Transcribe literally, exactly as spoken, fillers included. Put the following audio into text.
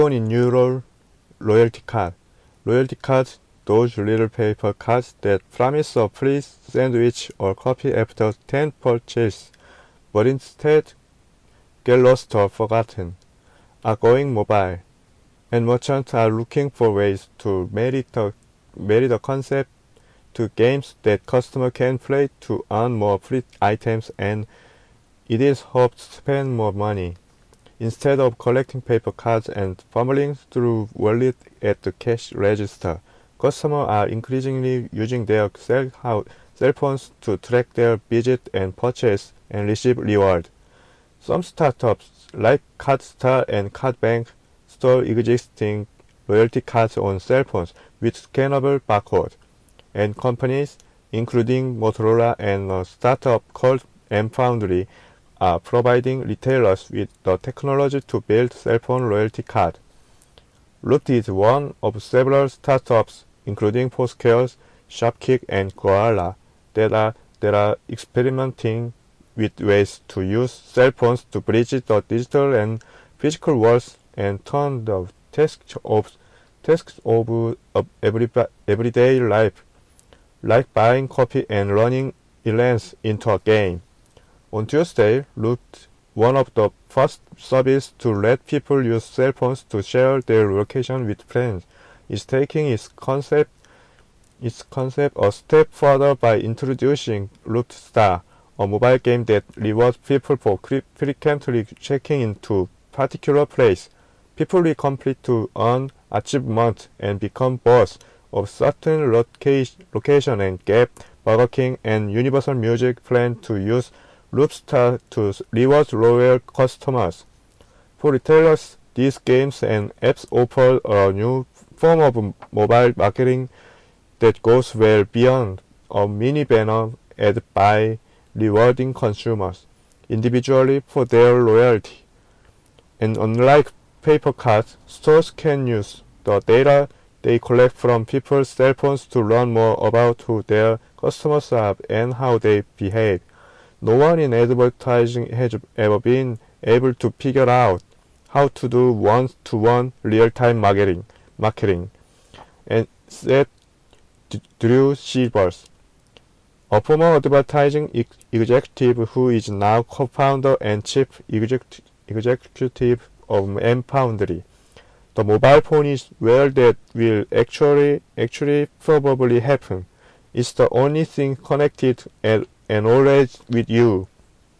in Euro loyalty card. Loyalty cards, those little paper cards that promise a free sandwich or coffee after ten purchases, but instead get lost or forgotten, are going mobile, and merchants are looking for ways to marry the, marry the concept to games that customers can play to earn more free items, and it is hoped to spend more money. Instead of collecting paper cards and fumbling through wallet at the cash register, customers are increasingly using their cell, cell phones to track their visit and purchase and receive reward. Some startups like CardStar and CardBank store existing loyalty cards on cell phones with scannable barcode, and companies, including Motorola and a startup called mFoundry, are providing retailers with the technology to build cell phone loyalty card. Loop is one of several startups, including Foursquare, Shopkick, and Koala, that are, that are experimenting with ways to use cell phones to bridge the digital and physical worlds and turn the tasks of, tasks of, of every, everyday life, like buying coffee and running errands, into a game. On Tuesday, Loop, one of the first services to let people use cell phones to share their location with friends, is taking its concept, its concept a step further by introducing Loop Star, a mobile game that rewards people for frequently checking into particular place. People will complete to earn achievement and become boss of certain location, location and Gap, Burger King, and Universal Music plan to use Loop Star to reward loyal customers. For retailers, these games and apps offer a new form of mobile marketing that goes well beyond a mini banner ad by rewarding consumers individually for their loyalty. And unlike paper cards, stores can use the data they collect from people's cell phones to learn more about who their customers are and how they behave. No one in advertising has ever been able to figure out how to do one-to-one real-time marketing, marketing, and said Drew Silvers, a former advertising ex executive who is now co-founder and chief executive executive of mFoundry. The mobile phone is where that will actually actually probably happen. It's the only thing connected and, and always with you.